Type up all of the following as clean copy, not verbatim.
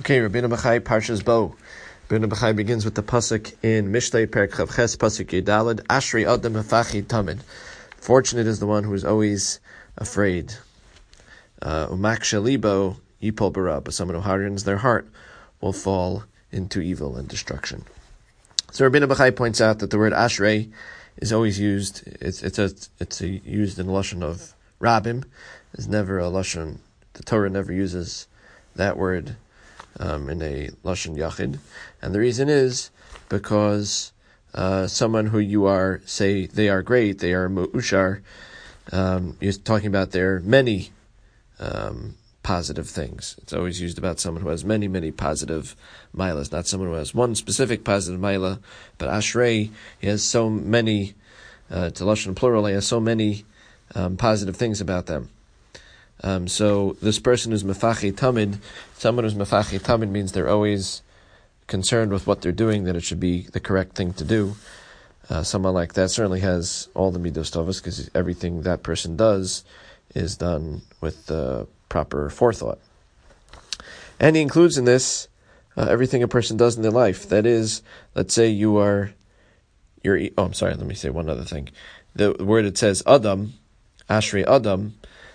Okay, Rabbeinu Bachai, Parshas Bo. Rabbeinu Bachai begins with the pasuk in Mishlei Perek Chav Ches, pasuk Yudaled, Ashri Adam Hafachi Tamid. Fortunate is the one who is always afraid. Umak Shalibo Yipol Bara, but someone who hardens their heart will fall into evil and destruction. So Rabbeinu Bachai points out that the word Ashrei is always used. It's used in the lashon of Rabim. It's never a lashon. The Torah never uses that word in a lashon yachid, and the reason is because someone who you are say they are great, they are mu'ushar. You're talking about their many positive things. It's always used about someone who has many positive milas, not someone who has one specific positive mila. But Ashrei, he has so many. To lashon plural, he has so many positive things about them. So this person who's mefachi tamid, someone who's mefachi tamid means they're always concerned with what they're doing, that it should be the correct thing to do. Someone like that certainly has all the midos tovos, because everything that person does is done with proper forethought. And he includes in this everything a person does in their life. That is, let's say let me say one other thing. The word it says Adam, Ashrei Adam.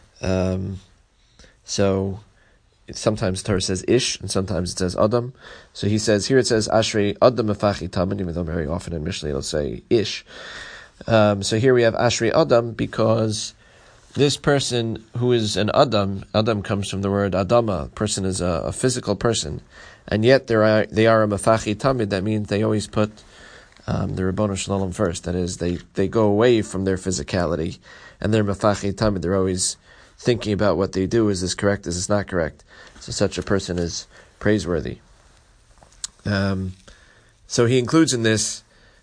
So sometimes the Torah says Ish, and sometimes it says Adam. So he says, here it says Ashrei Adam Mefachi Tamid, even though very often in Mishlei it'll say Ish. So here we have Ashrei Adam, because this person who is an Adam comes from the word Adama. Person is a physical person, and yet they are a Mefachi Tamid. That means they always put the Ribbono Shel Olam first. That is, they go away from their physicality, and they're Mefachi Tamid. They're always thinking about what they do. Is this correct? Is this not correct? So such a person is praiseworthy. So he includes in this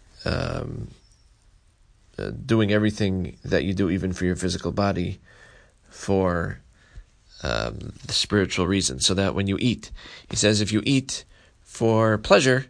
doing everything that you do, even for your physical body, for the spiritual reason. So that when you eat, he says, if you eat for pleasure,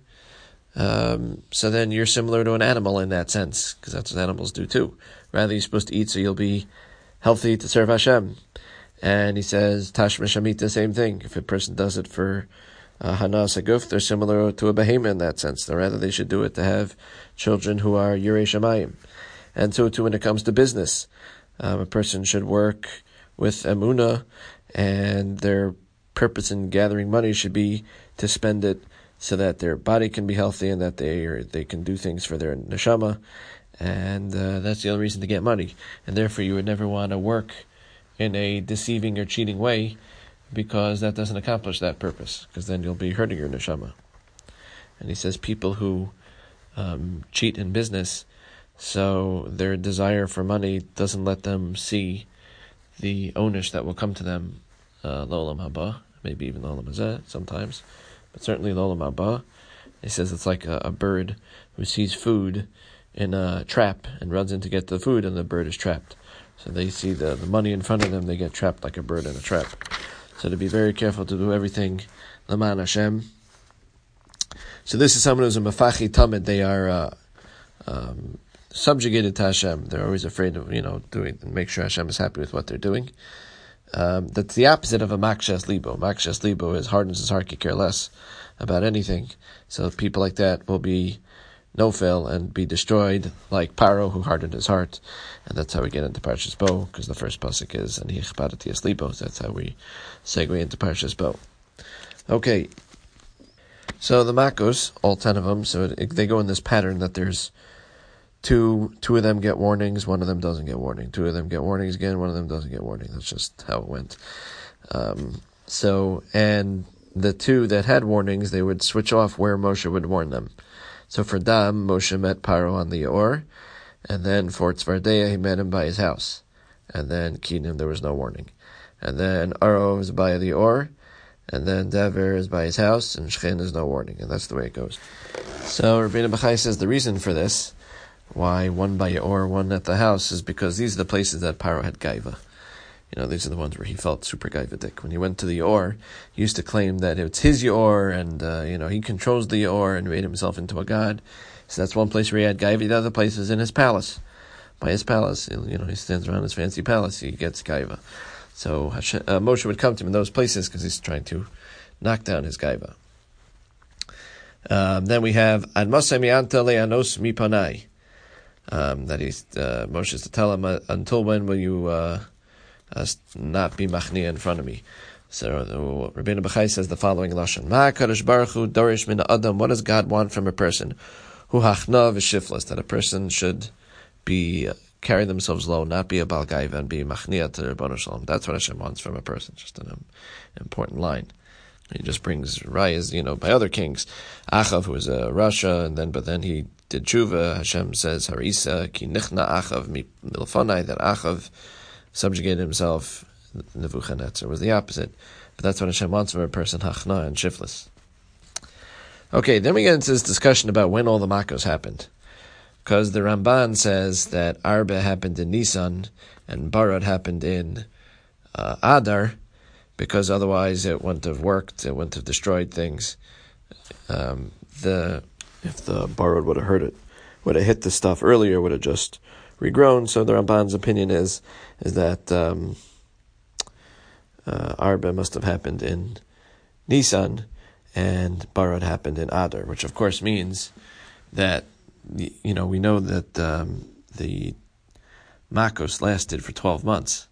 so then you're similar to an animal in that sense, because that's what animals do too. Rather, you're supposed to eat so you'll be healthy to serve Hashem. And he says, Tashma Shamita, same thing. If a person does it for Hanas Haguf, they're similar to a behemoth in that sense. Rather, they should do it to have children who are Yirei Shamayim. And so too when it comes to business. A person should work with Emunah, and their purpose in gathering money should be to spend it so that their body can be healthy and that they can do things for their neshama. And that's the only reason to get money. And therefore you would never want to work in a deceiving or cheating way, because that doesn't accomplish that purpose, because then you'll be hurting your neshama. And he says people who cheat in business, so their desire for money doesn't let them see the onish that will come to them l'olam haba, maybe even l'olam hazeh sometimes, but certainly l'olam haba. He says it's like a bird who sees food in a trap and runs in to get the food, and the bird is trapped. So they see the money in front of them, they get trapped like a bird in a trap. So to be very careful to do everything l'man Hashem. So this is someone who's a mefachi tamid. They are subjugated to Hashem. They're always afraid of doing and make sure Hashem is happy with what they're doing. That's the opposite of a makshes libo. Makshes libo is hardens his heart, could care less about anything. So people like that will be no-fail and be destroyed, like Paro, who hardened his heart. And that's how we get into Parshas Bo, because the first pasuk is and hichpadati es libo. So that's how we segue into Parshas Bo. Okay, so the Makos, all 10 of them, so they go in this pattern that there's two of them get warnings, one of them doesn't get warning. Two of them get warnings again, one of them doesn't get warning. That's just how it went. And the two that had warnings, they would switch off where Moshe would warn them. So for Dam, Moshe met Paro on the Or, and then for Tzvardeya, he met him by his house. And then Kinim, there was no warning. And then Aro is by the Or, and then Dever is by his house, and Shechin is no warning. And that's the way it goes. So Rabbeinu Bachai says the reason for this, why one by Or, one at the house, is because these are the places that Paro had gaiva. These are the ones where he felt super gaivadik. When he went to the Yor, he used to claim that it's his Yor, and he controls the Yor and made himself into a god. So that's one place where he had gaiva. The other place is in his palace. By his palace, he stands around his fancy palace, he gets gaiva. So Moshe would come to him in those places because he's trying to knock down his gaiva. Then we have Ad Moshe mi'anta le'anos mipanai. That Moshe is to tell him, until when will you not be machnia in front of me? So Rabbeinu Bachai says the following lashon: Ma Kadosh Baruch Hu dorish min adam. What does God want from a person? Hu hachna v'shiflas, that a person should be carry themselves low, not be a bal gaiva, and be machnia to the Rebbeinu Shalom. That's what Hashem wants from a person. Just an important line. He just brings rayas, by other kings. Achav, who was a Rasha, but then he did tshuva. Hashem says, Harisa, ki nichna Achav milfanai, that Achav subjugated himself. Nebuchadnezzar was the opposite. But that's what Hashem wants from a person, hachna and shiftless. Okay, then we get into this discussion about when all the Makos happened. Because the Ramban says that Arba happened in Nisan, and Barad happened in Adar, because otherwise it wouldn't have worked, it wouldn't have destroyed things. If the Barad would have hurt it, would have hit the stuff earlier, would have just regrown. So the Ramban's opinion is that Arba must have happened in Nisan, and Barad happened in Adar, which of course means that, we know that the Makos lasted for 12 months.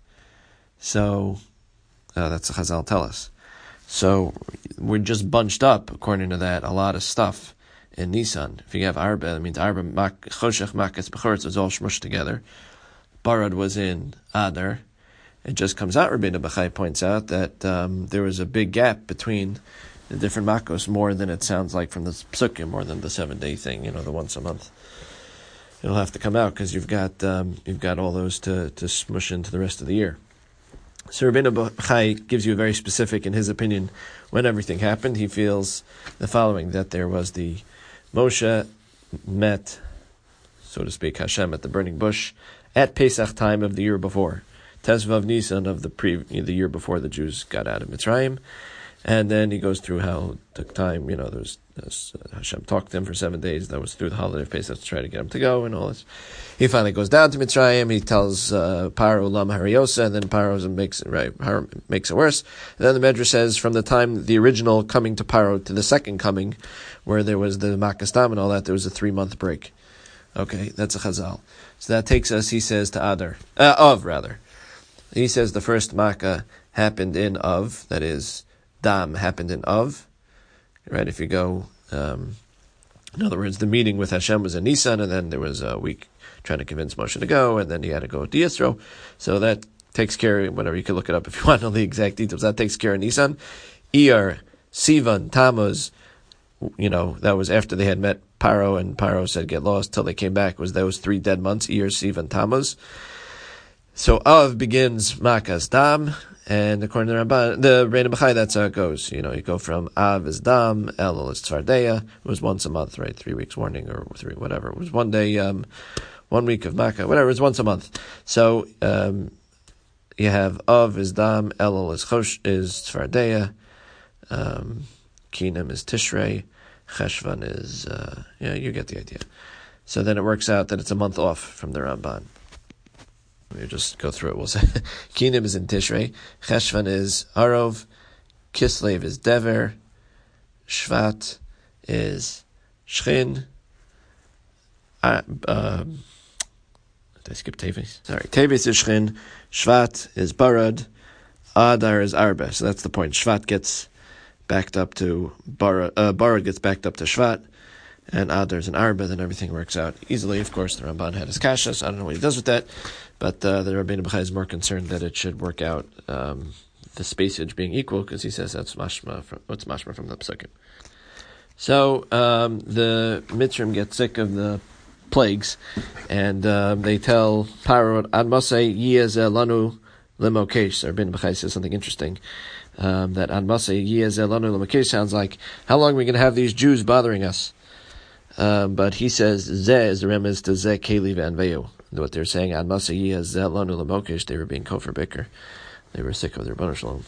So that's what Chazal tell us. So we're just bunched up, according to that, a lot of stuff in Nisan. If you have Arba, that means Arba, Choshech, Makas, Bechoretz was all shmushed together. Barad was in Adar. It just comes out, Rabbeinu Bachai points out, that there was a big gap between the different Makos, more than it sounds like from the Psukim, more than the 7-day thing, the once a month. It'll have to come out, because you've got all those to smush into the rest of the year. So Rabbeinu Bachai gives you a very specific, in his opinion, when everything happened. He feels the following, that there was the Moshe met, so to speak, Hashem at the burning bush at Pesach time of the year before. Tezvav Nisan of the year before the Jews got out of Mitzrayim. And then he goes through how it took time, there's Hashem talked to him for 7 days. That was through the holiday of Pesach to try to get him to go and all this. He finally goes down to Mitzrayim. He tells Paro Lam Hariosa, and then Paro makes it worse. And then the Medrash says from the time the original coming to Paro to the second coming, where there was the Makastam and all that, there was a 3-month break. Okay, that's a Chazal. So that takes us, he says, to Av rather. He says the first Makkah happened in Av, that is, Dam happened in Av, right? If you go, in other words, the meeting with Hashem was in Nisan, and then there was a week trying to convince Moshe to go, and then he had to go to Yisro. So that takes care of, whatever, you can look it up if you want to know the exact details. That takes care of Nisan. Iyar, Sivan, Tammuz, that was after they had met Paro, and Paro said, get lost, till they came back, was those 3 dead months, Iyar, Sivan, Tammuz. So Av begins Makas Dam, and according to the Rabbeinu Bachai, that's how it goes. You go from Av is Dam, Elul is Tzvardeya. It was once a month, right? 3 weeks warning, or 3, whatever. It was 1 day, 1 week of Makkah, whatever. It was once a month. So you have Av is Dam, Elul is Tzvardeya, Kinam is Tishrei, Cheshvan is, you get the idea. So then it works out that it's a month off from the Ramban. We'll just go through it. We'll say Kinim is in Tishrei, Cheshvan is Arov, Kislev is Dever, Shvat is Shchin. Did I skip Teves? Sorry, Teves is Shchin, Shvat is Barad, Adar is Arba. So that's the point. Shvat gets backed up to Barad gets backed up to Shvat, and Adar is an Arba. Then everything works out easily. Of course, the Ramban had his kasha, so I don't know what he does with that. But the Rabbeinu Bachai is more concerned that it should work out the spacage being equal, because he says that's mashma from the Psukim. So the Mitzrim get sick of the plagues, and they tell Paro, Ad Mosei Yiyazeh Lanu Limokesh. So Rabbeinu Bachai says something interesting, that Ad Mosei Yiyazeh Lanu Limokesh sounds like, how long are we going to have these Jews bothering us? But he says, Zeh is the remez to Zeh Keli V'Anveyu. What they're saying, Ad Mosei Yiyazeh Lanu Limokesh, they were being kofar biker. They were sick of their Rebbeinu Shalom.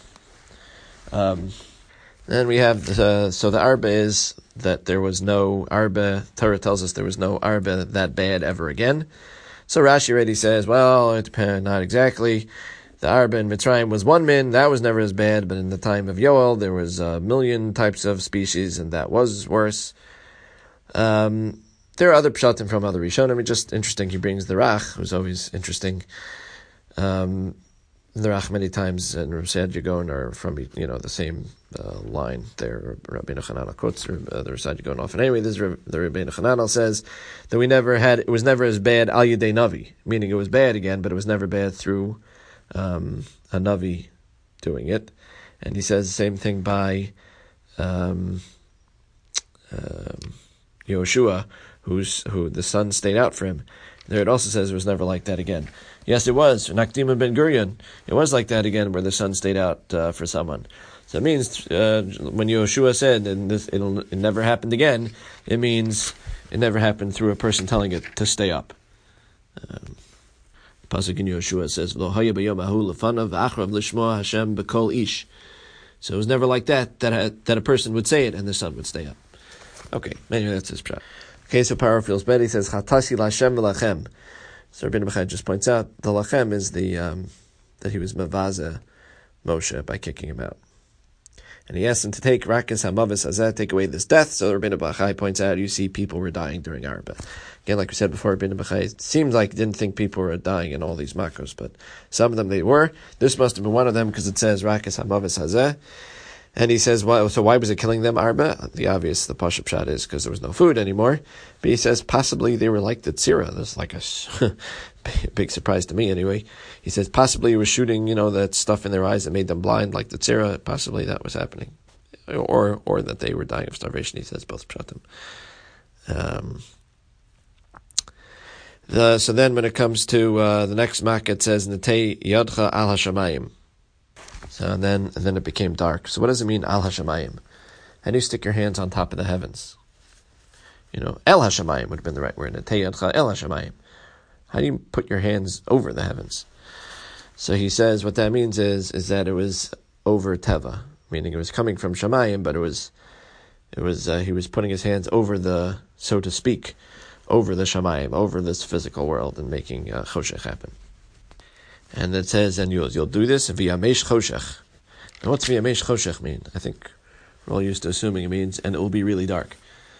Then we have, so the Arba is that there was no Arba, Torah tells us there was no Arba that bad ever again. So Rashi already says, well, it depends, not exactly. The arba in Mitzrayim was 1 min, that was never as bad, but in the time of Yoel, there was 1,000,000 types of species, and that was worse. There are other pshatim from other Rishonim. Just interesting, he brings the Rach, who's always interesting. The Rach many times, and Rav Saadia Gaon are from, the same line there. Rabbeinu Chananel quotes the Rav Saadia Gaon often. Anyway, the Rabbeinu Chananel says that it was never as bad al yedei navi, meaning it was bad again, but it was never bad through a navi doing it. And he says the same thing by Yehoshua, who the sun stayed out for him. There it also says it was never like that again. Yes, it was. Nakdim and Ben Gurion, it was like that again, where the sun stayed out for someone. So it means when Yehoshua said, and it never happened again, it means it never happened through a person telling it to stay up. Pasuk in Yehoshua says, "Lo haya b'yom hahu lefanav v'achrav lishmoa Hashem b'kol ish." So it was never like that a person would say it and the sun would stay up. Okay, anyway, that's his pshat. Okay, so Paro feels bad. He says, "Chatasi l'Hashem v'lachem." So Rabbeinu Bechai just points out the lachem is that he was mavaza Moshe by kicking him out, and he asked him to take rakas hamavis hazeh, take away this death. So Rabbeinu Bechai points out, you see, people were dying during Arba. Again, like we said before, Rabbeinu Bechai seems like didn't think people were dying in all these makos, but some of them they were. This must have been one of them because it says rakas hamavis hazeh. And he says, well, so why was it killing them, Arba? The Pashup Pshat is because there was no food anymore. But he says possibly they were like the Tzira. That's like a big surprise to me anyway. He says possibly he was shooting, that stuff in their eyes that made them blind like the Tzira. Possibly that was happening. Or that they were dying of starvation. He says both Pshatim. So then when it comes to the next Makkah, it says, Netei Yadcha al Hashamayim. So and then it became dark. So what does it mean, al hashamayim? How do you stick your hands on top of the heavens? El hashamayim would have been the right word. Netei yadcha el hashamayim. How do you put your hands over the heavens? So he says what that means is that it was over teva, meaning it was coming from shamayim, but it was he was putting his hands over the, so to speak, over the shamayim, over this physical world, and making choshech happen. And it says, and you'll do this via meish choshech. Now, what's via meish choshech mean? I think we're all used to assuming it means, and it will be really dark.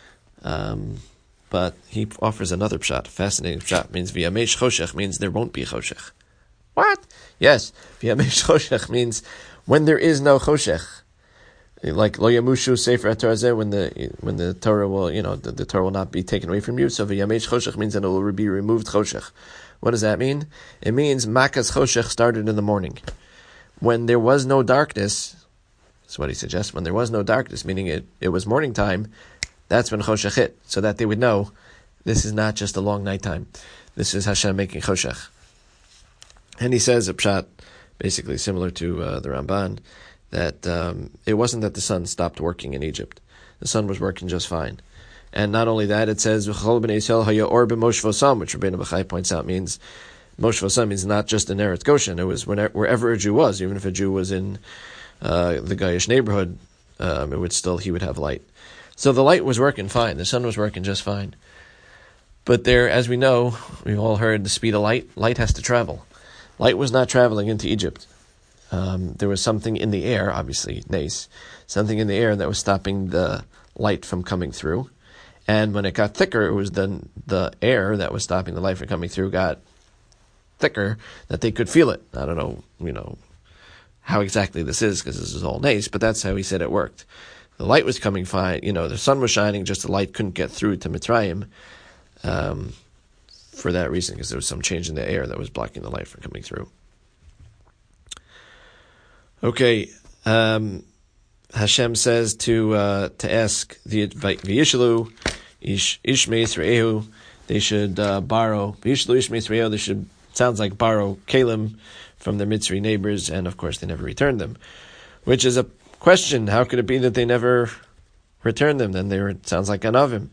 But he offers another pshat, fascinating pshat. Means via meish choshech means there won't be choshech. What? Yes, via meish choshech means when there is no choshech. Like lo yamushu sefer Torah, when the Torah will, the Torah will not be taken away from you. So via meish choshech means that it will be removed choshech. What does that mean? It means Makas Choshech started in the morning. When there was no darkness, that's what he suggests, when there was no darkness, meaning it was morning time, that's when Choshech hit, so that they would know this is not just a long nighttime. This is Hashem making Choshech. And he says, a pshat, basically similar to the Ramban, that it wasn't that the sun stopped working in Egypt. The sun was working just fine. And not only that, it says, which Rabbeinu Bechai points out means, Moshe Vosam means not just in Eretz Goshen, it was wherever a Jew was, even if a Jew was in the Gaish neighborhood, he would have light. So the light was working fine, the sun was working just fine. But there, as we know, we've all heard the speed of light. Light has to travel. Light was not traveling into Egypt. There was something in the air, obviously, Nes, something in the air that was stopping the light from coming through. And when it got thicker, it was then the air that was stopping the light from coming through got thicker that they could feel it. I don't know, how exactly this is, because this is all Nes, but that's how he said it worked. The light was coming fine, the sun was shining, just the light couldn't get through to Mitzrayim for that reason, because there was some change in the air that was blocking the light from coming through. Okay, Hashem says to ask the V'yishalu Ishmei Yisraehu, they should borrow V'yishalu Ishmei Yisraehu, they should, sounds like borrow Kalim from their Mitzri neighbors, and of course they never returned them, which is a question. How could it be that they never returned them? Then it sounds like Anavim.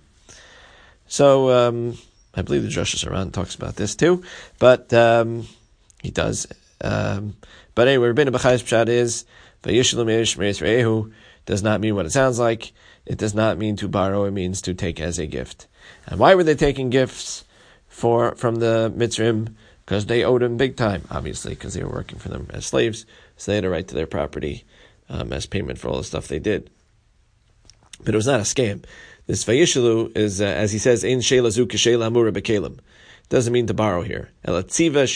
So I believe the Rosh Hashanah talks about this too, but he does. But anyway, Rabbeinu Bechai's pshat is V'yishalu Ishmei Yisraehu does not mean what it sounds like. It does not mean to borrow. It means to take as a gift. And why were they taking gifts from the Mitzrim? because they owed him big time, obviously, because they were working for them as slaves, so they had a right to their property as payment for all the stuff they did. But it was not a scam. This vayishalu is, as he says, ein sheila zu k'sheila amura b'kelim. Doesn't mean to borrow here. They were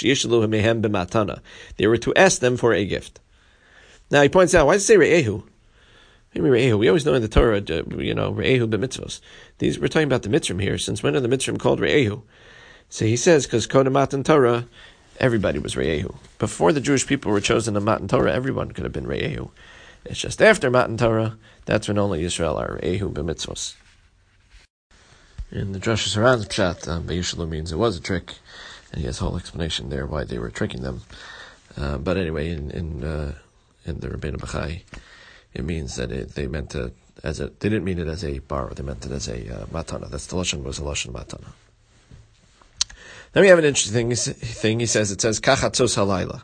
to ask them for a gift. Now he points out, why does it say re'ehu? Maybe re'ehu. We always know in the Torah, re'ehu b'mitzvos. We're talking about the mitzrim here. Since when are the mitzrim called re'ehu? So he says, because Kodem Matan Torah, everybody was re'ehu. Before the Jewish people were chosen in Matan Torah, everyone could have been re'ehu. It's just after Matan Torah, that's when only Yisrael are re'ehu b'mitzvos. In the Drush Saran's Pshat, Vayishalu means it was a trick, and he has a whole explanation there why they were tricking them. But anyway, in the Rabbeinu Bachai, it means that they meant to they didn't mean it as a borrow, they meant it as a matana. That's the lashon, was a lashon matana. Then we have an interesting thing. It says kachatzos halayla,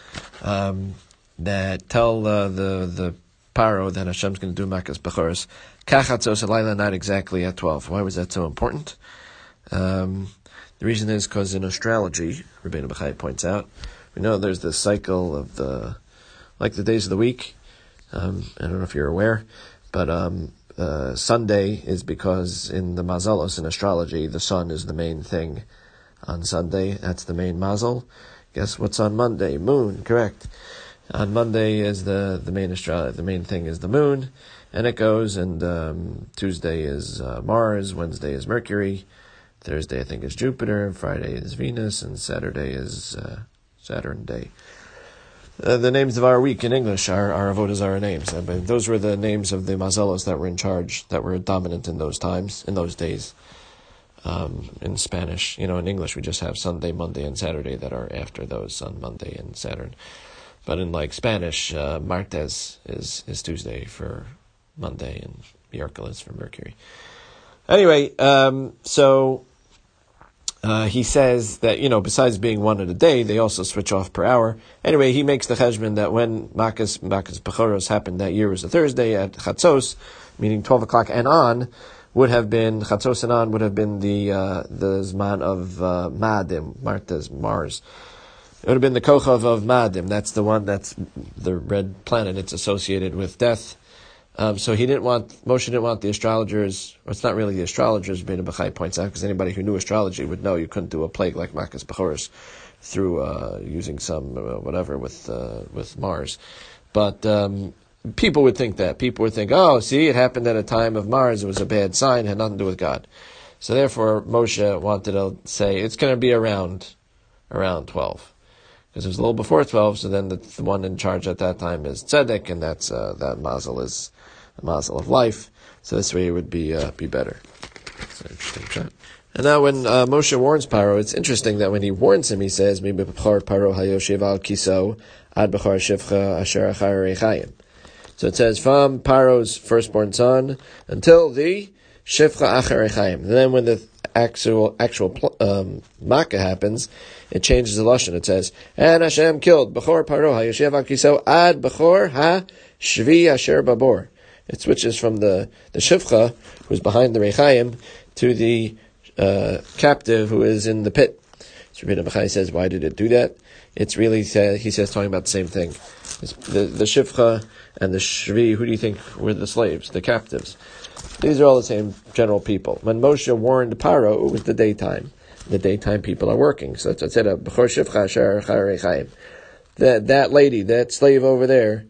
that tell the paro that Hashem's going to do makas bechoros. Kachatzos halayla, not exactly at 12. Why was that so important? The reason is because in astrology, Rabbeinu Bachai points out, we know there's this cycle of the days of the week. I don't know if you're aware, but Sunday is because in the mazalos in astrology, the sun is the main thing on Sunday. That's the main mazel. Guess what's on Monday? Moon, correct. On Monday is the main the main thing is the moon, and it goes, and Tuesday is Mars, Wednesday is Mercury, Thursday I think is Jupiter, Friday is Venus, and Saturday is Saturn day. The names of our week in English are our Avodah Zarah names. Those were the names of the mazalos that were in charge, that were dominant in those times, in those days. In Spanish, in English we just have Sunday, Monday, and Saturday that are after those, Sun, Monday, and Saturn. But in Spanish, Martes is Tuesday for Monday, and Miércoles for Mercury. Anyway, he says that, besides being one in a day, they also switch off per hour. Anyway, he makes the cheshbon that when Makas Bechoros happened that year was a Thursday at Chatzos, meaning 12 o'clock and on, Chatzos and on would have been the Zman of Ma'adim, Mars. It would have been the Kochav of Ma'adim. That's the one that's the red planet. It's associated with death. So Moshe didn't want the astrologers, or it's not really the astrologers, Rabbeinu Bachai points out, because anybody who knew astrology would know you couldn't do a plague like Makas Bechoros through using some whatever with Mars. But people would think that. People would think, oh, see, it happened at a time of Mars, it was a bad sign, it had nothing to do with God. So therefore, Moshe wanted to say, it's going to be around 12. Because it was a little before 12, so then the one in charge at that time is Tzedek, and that's that mazel is the mazel of life. So this way it would be better. That's an interesting shot. And now when Moshe warns Paro, it's interesting that when he warns him, he says, Mi b'chor Paro hayoshev al kiso ad b'chor shivcha asher achar rechayim. So it says, from Paro's firstborn son until the shivcha achar rechayim. Then when the actual makkah happens, it changes the lashon. It says, and Hashem killed Bechor Paro HaYoshev Al Kiso Ad Bechor HaShvi Asher Babor. It switches from the Shivcha, who's behind the Rechaim, to the captive who is in the pit. So Rabbeinu Bachai says, why did it do that? It's really, he says, talking about the same thing. The Shivcha and the Shvi, who do you think were the slaves, the captives? These are all the same general people. When Moshe warned Paro, it was the daytime. The daytime people are working. So that's what I said, that lady, that slave over there,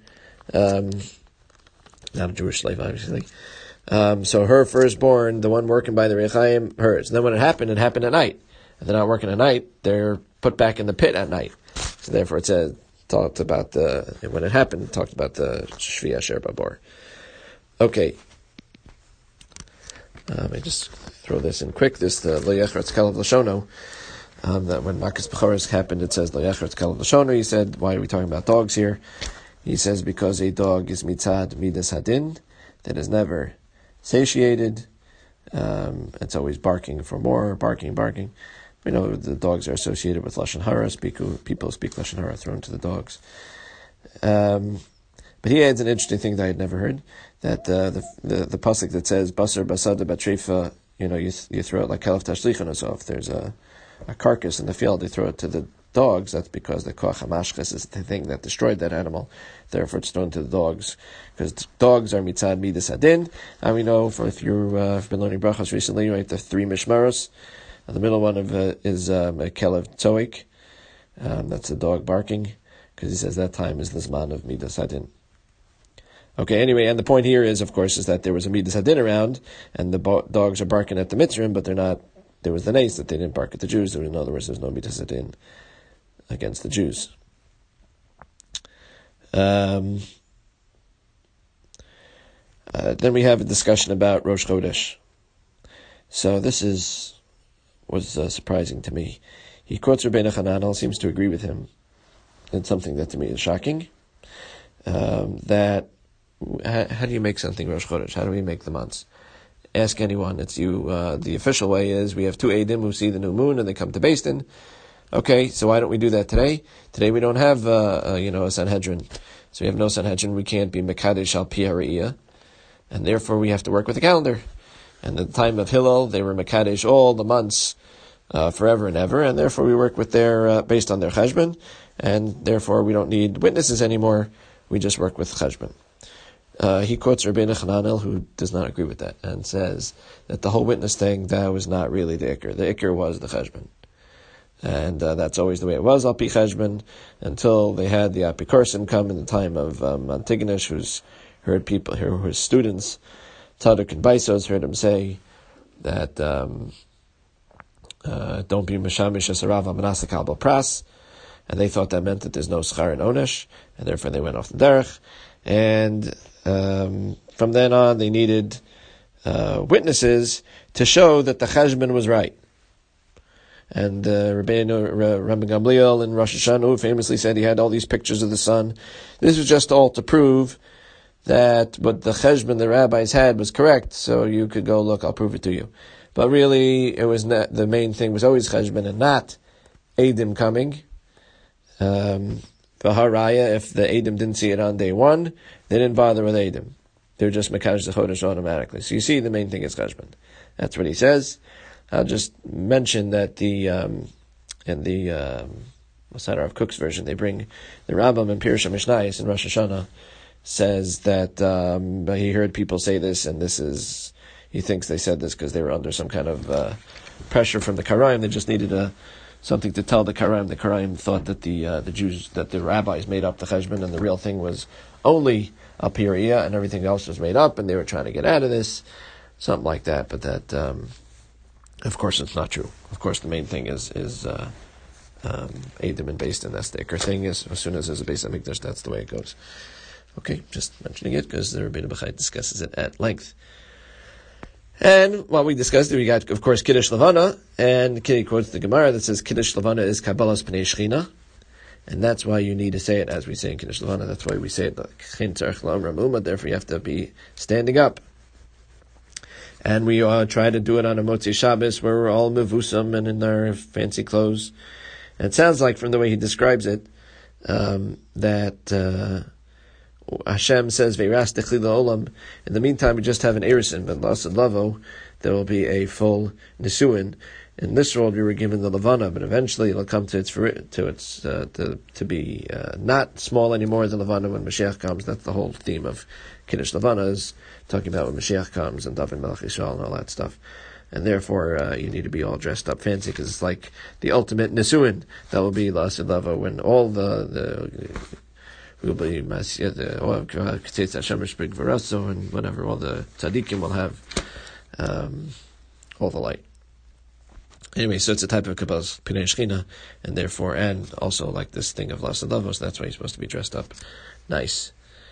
not a Jewish slave, obviously. So her firstborn, the one working by the Rechaim, hers. And then when it happened at night. If they're not working at night, they're put back in the pit at night. So therefore it said, talked about when it happened, it talked about the Shvi Asher Babor. Okay. Let me just throw this in quick. The Lo Yechretz Kelev Lashono, that when Makas Bechoros happened, it says Lo Yechretz Kelev Lashono. He said, why are we talking about dogs here? He says, because a dog is mitzad midas hadin, that is never satiated. It's always barking for more, barking. We know the dogs are associated with Lashon Hara. People speak Lashon Hara thrown to the dogs. But he adds an interesting thing that I had never heard, that the pasuk that says basar basada batrefa, you throw it like kalaf tashlichan. So if there's a carcass in the field, they throw it to the dogs, that's because the koach hamashches is the thing that destroyed that animal. Therefore, it's thrown to the dogs, because dogs are mitzad midas hadin. And we know, if you've been learning brachos recently, right, the 3 mishmaros. The middle one is a kelev tzoik. That's a dog barking, because he says that time is the zman of midas hadin. Okay, anyway, and the point here is, of course, is that there was a midas hadin around, and the dogs are barking at the mitzrim, but they're not. There was the nace that they didn't bark at the Jews. In other words, there's no midas hadin against the Jews. Then we have a discussion about Rosh Chodesh. So this was surprising to me. He quotes Rabbeinu Hananel, seems to agree with him. It's something that to me is shocking. That how do you make something Rosh Chodesh? How do we make the months? Ask anyone. It's you. The official way is we have 2 Eidim who see the new moon and they come to Beis Din. Okay, so why don't we do that today? Today we don't have a Sanhedrin, so we have no Sanhedrin. We can't be Mekadesh al Pi Hariyah, and therefore we have to work with the calendar. And at the time of Hillel, they were Mekadesh all the months forever and ever, and therefore we work with their based on their cheshbon, and therefore we don't need witnesses anymore. We just work with cheshbon. He quotes Rabbeinu Hananel, who does not agree with that, and says that the whole witness thing, that was not really the ikr. The ikr was the cheshbon. And that's always the way it was, al pi cheshbon, until they had the Apikorsim come in the time of Antigonus, who's heard people, whose students, Tzadok and Baisos, heard him say that don't be mishamish esarav amanasik al pras, and they thought that meant that there's no schar and onesh, and therefore they went off the derech. And from then on, they needed witnesses to show that the cheshbon was right. And Rabbi Gamliel in Rosh Hashanah famously said he had all these pictures of the sun. This was just all to prove that what the cheshbon the rabbis had was correct, so you could go, look, I'll prove it to you. But really, it was not, the main thing was always cheshbon and not Eidim coming. V'haraya, if the Eidim didn't see it on day 1, they didn't bother with Eidim. They were just Mekadesh the Chodesh automatically. So you see, the main thing is cheshbon. That's what he says. I'll just mention that in the Masada of Cook's version, they bring the Rambam and Pirush HaMishnayos in Rosh Hashanah says that he heard people say this, and he thinks they said this because they were under some kind of pressure from the Karaim. They just needed something to tell the Karaim. The Karaim thought that the Jews, that the rabbis made up the cheshbon, and the real thing was only al pi hariyah, and everything else was made up, and they were trying to get out of this, something like that. But that. Of course, it's not true. Of course, the main thing is Eidim and Beis Din. That's the ikr thing. Is as soon as there's a Beis Hamikdash, that's the way it goes. Okay, just mentioning it because the Rabbeinu Bechai discusses it at length. And while we discussed it, we got, of course, Kiddush Levana, and he quotes the Gemara that says Kiddush Levana is Kabbalas Pnei Shechina, and that's why you need to say it as we say in Kiddush Levana. That's why we say it like Chin Tzarech La'amra Muma. Therefore, you have to be standing up. And we try to do it on a Motzei Shabbos where we're all mevusam and in our fancy clothes. And it sounds like from the way he describes it, that Hashem says, Veiras techli la'olam. In the meantime, we just have an erisin, but lasad lavo, there will be a full nisuin. In this world, we were given the levana, but eventually it'll come to be not small anymore, the levana, when Mashiach comes. That's the whole theme of Kiddush Levana, is talking about when Mashiach comes and David Melech Yisrael and all that stuff. And therefore, you need to be all dressed up fancy, because it's like the ultimate nisuin. That will be lasad lavo, when all will be Mashiach, the Ketzetz Hashem Shprig Varaso, and whatever, all the tzaddikim will have all the light. Anyway, so it's a type of Kabbalas Pnei Shechina, and therefore, and also like this thing of lasad lavo, so that's why you're supposed to be dressed up nice.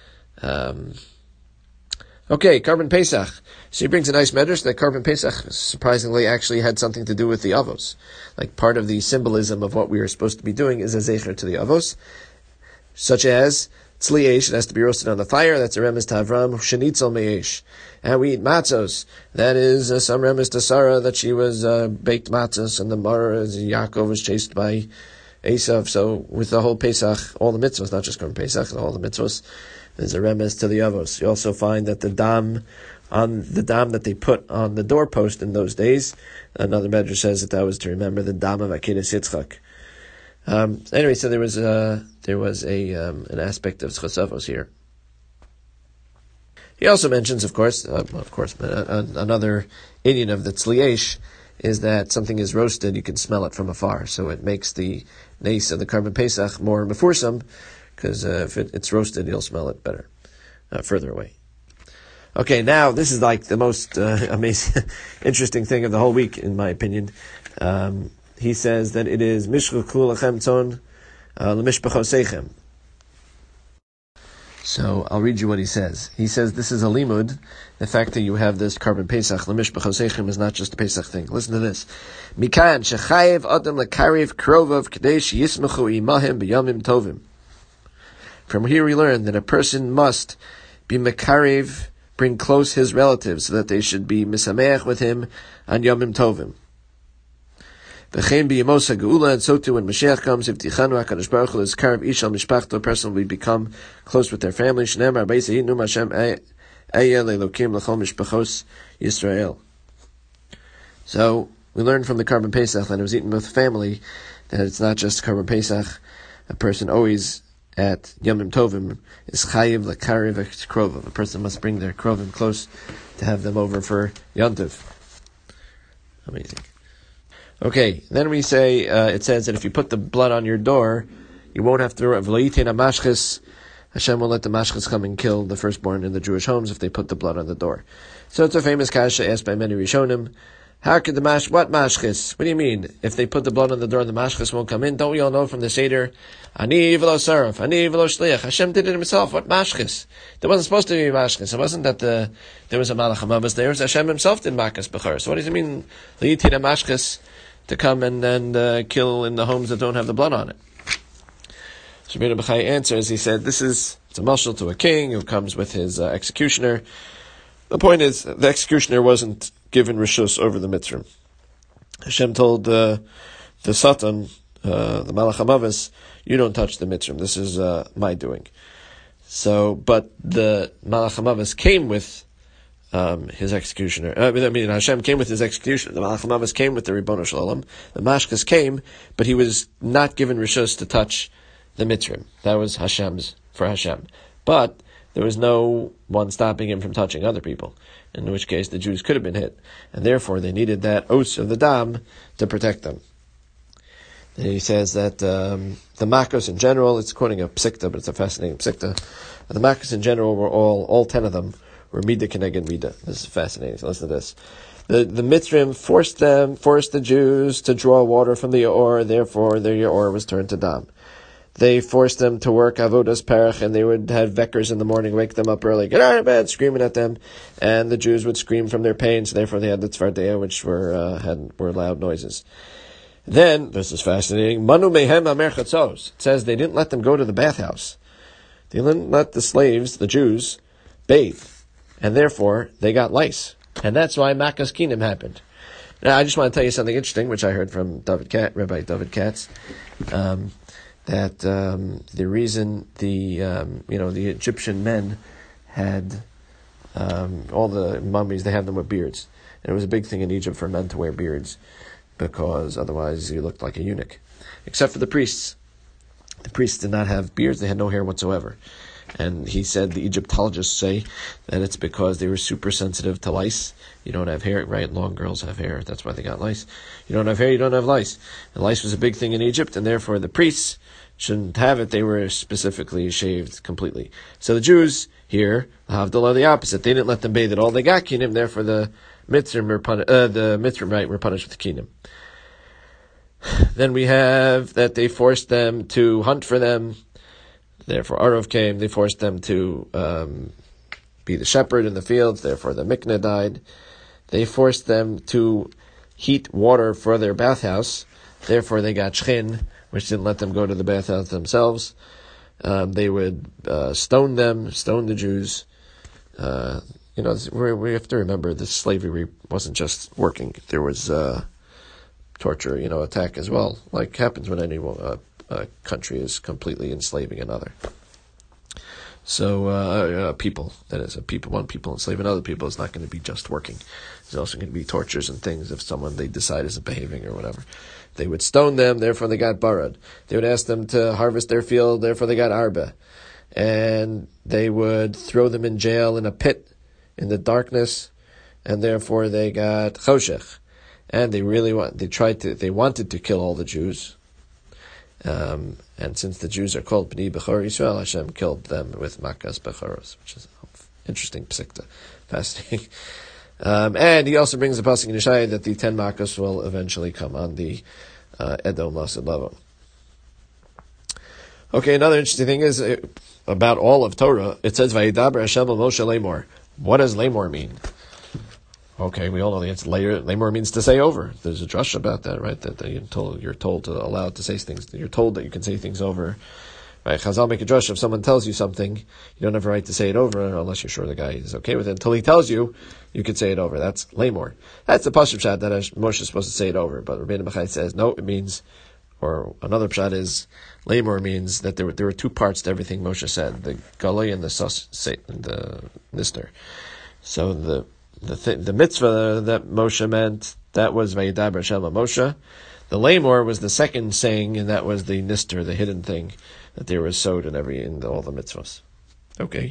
Okay, Korban Pesach. So he brings a nice medrash that Korban Pesach surprisingly actually had something to do with the Avos. Like part of the symbolism of what we are supposed to be doing is a zecher to the Avos, such as tzli eish, it has to be roasted on the fire. That's a remes to Avram, shenitzel meish. And we eat matzos. That is some remes to Sarah, that she was baked matzos, and the Mara, as Yaakov was chased by Esav. So with the whole Pesach, all the mitzvahs, not just Korban Pesach, all the mitzvahs, there's a remes to the Avos. You also find that the dam that they put on the doorpost in those days, another medrash says that was to remember the dam of Akedah Yitzchak. Anyway, so there was an aspect of Chosavos here. He also mentions, another Indian of the Tzliesh is that something is roasted, you can smell it from afar, so it makes the nace of the Karban Pesach more mefursam, because if it's roasted, you'll smell it better, further away. Okay, now this is like the most amazing, interesting thing of the whole week, in my opinion. He says that it is Mishchu Kulachem Tzon L'Mishpachosechem. So I'll read you what he says. He says this is a limud. The fact that you have this Karban Pesach L'Mishpachosechem is not just a Pesach thing. Listen to this. Mikan shechayev adam lekariv krovav kadesh yismachu imahim b'yamim tovim. From here we learn that a person must be mekariv, bring close his relatives, so that they should be misameach with him on yamim tovim. V'chein b'yamos ha'geula, and so too when Mashiach comes, if tichanu HaKadosh Baruch Hu is karev ish al mishpachto, a person will become close with their family. Shneimar b'yisei num Hashem eya le'elokim l'chol mishpachos Yisrael. So we learn from the Karban Pesach that it was eaten with family, that it's not just Karban Pesach. A person always at Yomim Tovim is chayiv l'karev krovim. A person must bring their krovim close to have them over for Yontiv. Amazing. Okay, then we say, it says that if you put the blood on your door, you won't have to, v'loyitin ha'mashchis, Hashem will let the mashchis come and kill the firstborn in the Jewish homes if they put the blood on the door. So it's a famous kasha asked by many Rishonim. How could what mashchis? What do you mean? If they put the blood on the door, the mashchis won't come in? Don't we all know from the Seder, Ani v'lo saraf, Ani v'lo shliach. Hashem did it himself. What mashchis? There wasn't supposed to be mashchis. It wasn't that there was a malach hamavas there. It was Hashem himself did makas b'chor. So what does it mean? L'yitin mashchis to come and kill in the homes that don't have the blood on it. So Rabbeinu Bechai answers, he said, it's a mashal to a king who comes with his executioner. The point is, the executioner wasn't given rishus over the mitzvah. Hashem told the Satan, the Malach HaMavis, you don't touch the mitzvah. This is my doing. So, but the Malach HaMavis came with his executioner. Hashem came with his executioner. The Malach HaMavis came with the Ribbono Shel Olam. The Mashkas came, but he was not given rishus to touch the mitzvah. That was Hashem's, for Hashem. But there was no one stopping him from touching other people, in which case the Jews could have been hit. And therefore they needed that os of the dam to protect them. And he says that the Makos in general, it's quoting a psikta, but it's a fascinating psikta. The Makos in general were all 10 of them, were Mida Keneged Mida. This is fascinating. So listen to this. The Mitzrim forced the Jews to draw water from the Yaor, therefore their Yaor was turned to dam. They forced them to work avodas perach, and they would have vekkers in the morning, wake them up early, get out of bed, screaming at them, and the Jews would scream from their pain, so therefore they had the tzvardeya, which were loud noises. Then, this is fascinating, manu mehem amer chatzos. It says they didn't let them go to the bathhouse. They didn't let the slaves, the Jews, bathe, and therefore they got lice. And that's why Makas Kinim happened. Now, I just want to tell you something interesting, which I heard from Rabbi David Katz, that the reason the Egyptian men had all the mummies, they had them with beards. And it was a big thing in Egypt for men to wear beards, because otherwise you looked like a eunuch. Except for the priests. The priests did not have beards, they had no hair whatsoever. And he said the Egyptologists say that it's because they were super sensitive to lice. You don't have hair, right? Long girls have hair, that's why they got lice. You don't have hair, you don't have lice. And lice was a big thing in Egypt, and therefore the priests shouldn't have it. They were specifically shaved completely. So the Jews here, Havdalah, the opposite. They didn't let them bathe at all. They got kinim, therefore the Mitzrim were punished with kinim. Then we have that they forced them to hunt for them. Therefore Arov came. They forced them to be the shepherd in the fields. Therefore the Miknah died. They forced them to heat water for their bathhouse. Therefore they got shchin, which didn't let them go to the bathhouse themselves. They would stone the Jews. We have to remember that slavery wasn't just working. There was torture, attack as well, like happens when any country is completely enslaving another. So people, that is, one people enslaving other people is not going to be just working. There's also going to be tortures and things if someone they decide isn't behaving or whatever. They would stone them, therefore they got barad. They would ask them to harvest their field, therefore they got arba. And they would throw them in jail in a pit in the darkness, and therefore they got choshech. And they wanted to kill all the Jews. And since the Jews are called Bnei Bechor Yisrael, Hashem killed them with Makas Bechoros, which is an interesting psikta, fascinating. And he also brings the pasuk in Yeshaya that the 10 Makas will eventually come on the Edom Lasid level. Okay, another interesting thing is about all of Torah. It says Vayidaber Hashem el Moshe Lemor. What does Lemor mean? Okay, we all know the answer. Lemor means to say over. There's a drush about that, right? That you're told to allow to say things. You're told that you can say things over. Right? Chazal make a drush. If someone tells you something, you don't have a right to say it over unless you're sure the guy is okay with it. Until he tells you, you could say it over. That's Lemor. That's the Pashup Pshat that Moshe is supposed to say it over. But Rabbeinu Bachai says, no, it means, or another Pshat is, Lemor means that there were two parts to everything Moshe said, the Galoi and the Nisner. So the mitzvah that Moshe meant, that was Vayidaber Hashem Moshe. The Lemor was the second saying, and that was the Nister, the hidden thing that there was sewed in all the mitzvahs. Okay.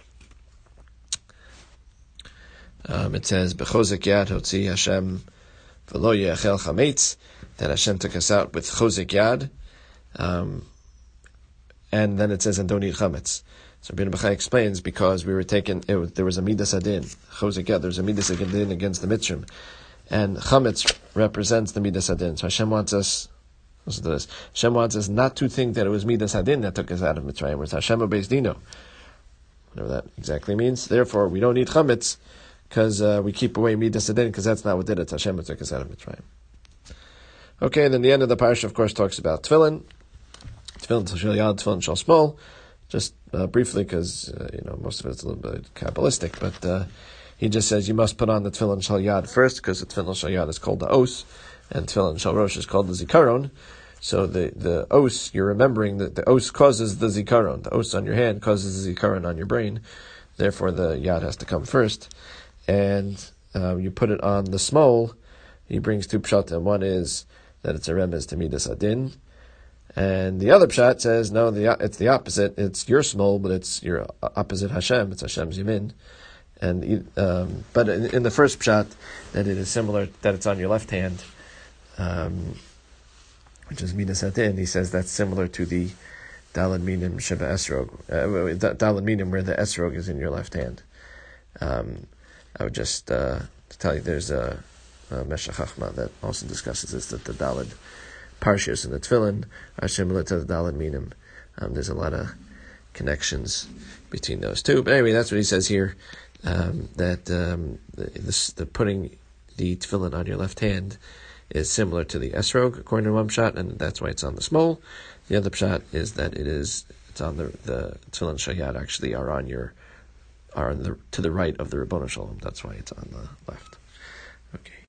It says, B'chozek yad hotzi Hashem v'lo ye'achel chametz, that Hashem took us out with chozek yad. And then it says, and don't eat chametz. So Rabbeinu Bachai explains, because we were taken, there was a midas adin, chozek yad, there's a midas adin against the mitzvah, and chametz represents the midas adin. So Hashem wants us, listen to this, Hashem wants us not to think that it was midas adin that took us out of Mitzrayim, where it's Hashem obeis dino, whatever that exactly means. Therefore, we don't eat chametz, because we keep away midas adin, because that's not what did it. It's Hashem that took us out of Mitzrayim. Okay, and then the end of the parasha, of course, talks about tefillin. Tefillin shel yad, tefillin shel small. Just briefly, because most of it's a little bit Kabbalistic, but he just says you must put on the tefillin shel yad first, because the tefillin shel yad is called the os, and tefillin shel rosh is called the zikaron. So the os, you're remembering that the os causes the zikaron. The os on your hand causes the zikaron on your brain. Therefore, the yad has to come first, and you put it on the small. He brings two pshatim. One is that it's a remez to midas adin. And the other pshat says, no, it's the opposite. It's your small, but it's your opposite Hashem. It's Hashem's yamin. And but in the first pshat, that it is similar, that it's on your left hand, which is midas adin. He says that's similar to the dalad minim sheba esrog, dalad minim where the esrog is in your left hand. I would just tell you, there's a Meshech Chachma that also discusses this, that the dalad Parshas and the Tefillin are similar to the Daled Minim. There's a lot of connections between those two. But anyway, that's what he says here, that the putting the Tefillin on your left hand is similar to the Esrog, according to one pshat, and that's why it's on the small. The other pshat is that it's on the Tefillin Shayad actually are to the right of the Ribono Shalom. That's why it's on the left. Okay.